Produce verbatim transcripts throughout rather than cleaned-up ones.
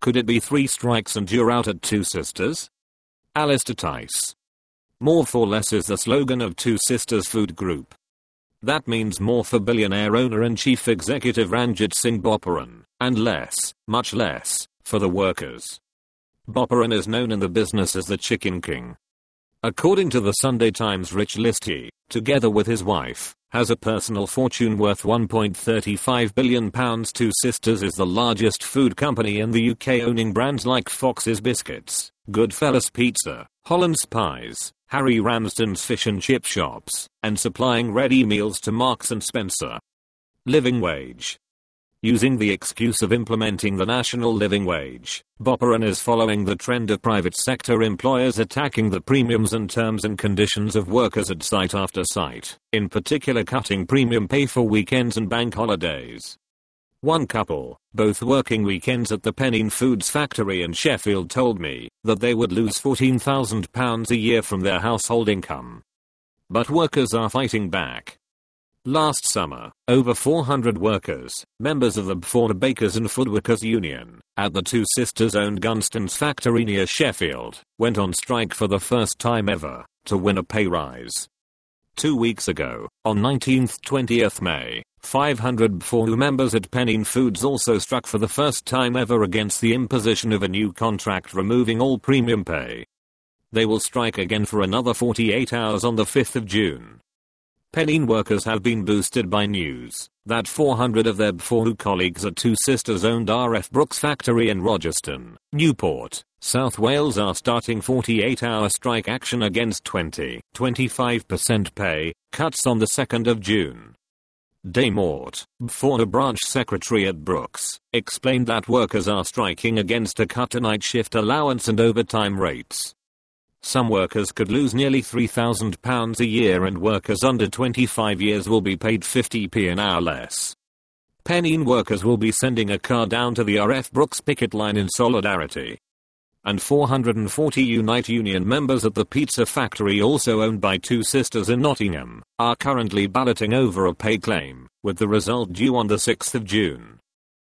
Could it be three strikes and you're out at Two Sisters? Alistair Tice. More for less is the slogan of Two Sisters Food Group. That means more for billionaire owner and chief executive Ranjit Singh Boparan, and less, much less, for the workers. Boparan is known in the business as the Chicken King. According to the Sunday Times, Rich Listy, together with his wife, has a personal fortune worth one point three five billion pounds. Two Sisters is the largest food company in the U K, owning brands like Fox's Biscuits, Goodfellas Pizza, Holland's Pies, Harry Ramsden's Fish and Chip Shops, and supplying ready meals to Marks and Spencer. Living wage. Using the excuse of implementing the national living wage, Boparan is following the trend of private sector employers attacking the premiums and terms and conditions of workers at site after site, in particular cutting premium pay for weekends and bank holidays. One couple, both working weekends at the Pennine Foods factory in Sheffield, told me that they would lose fourteen thousand pounds a year from their household income. But workers are fighting back. Last summer, over four hundred workers, members of the Bford Bakers and Foodworkers Union, at the Two Sisters-owned Gunstons factory near Sheffield, went on strike for the first time ever, to win a pay rise. Two weeks ago, on nineteenth to twentieth May, five hundred Bford members at Pennine Foods also struck for the first time ever against the imposition of a new contract removing all premium pay. They will strike again for another forty-eight hours on the fifth of June. Pennine workers have been boosted by news that four hundred of their Bford colleagues at Two Sisters-owned R F Brooks factory in Rogerstone, Newport, South Wales are starting forty-eight hour strike action against twenty to twenty-five percent pay cuts on the second of June. Dame Mort, Bford branch secretary at Brooks, explained that workers are striking against a cut to night shift allowance and overtime rates. Some workers could lose nearly three thousand pounds a year, and workers under twenty-five years will be paid fifty p an hour less. Pennine workers will be sending a car down to the R F Brooks picket line in solidarity. And four hundred forty Unite Union members at the pizza factory, also owned by Two Sisters in Nottingham, are currently balloting over a pay claim, with the result due on the sixth of June.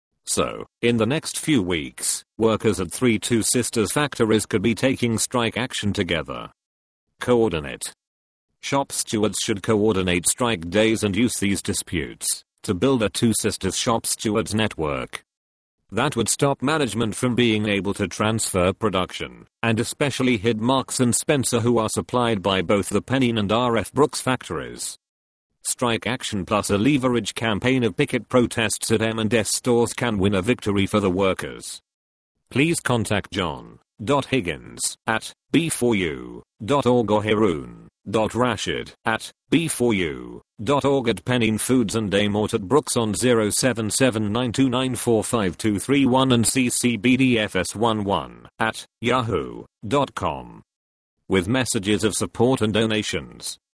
So, in the next few weeks, workers at three Two Sisters factories could be taking strike action together. Coordinate. Shop stewards should coordinate strike days and use these disputes to build a Two Sisters shop stewards network. That would stop management from being able to transfer production, and especially hit Marks and Spencer, who are supplied by both the Pennine and R F Brooks factories. Strike action plus a leverage campaign of picket protests at M and S stores can win a victory for the workers. Please contact John Higgins at b four u dot org or Haroon Rashid at b four u dot org at Pennine Foods and Dame Mort at Brooks on zero seven seven nine two nine four five two three one and c c b d f s eleven at yahoo dot com. With messages of support and donations,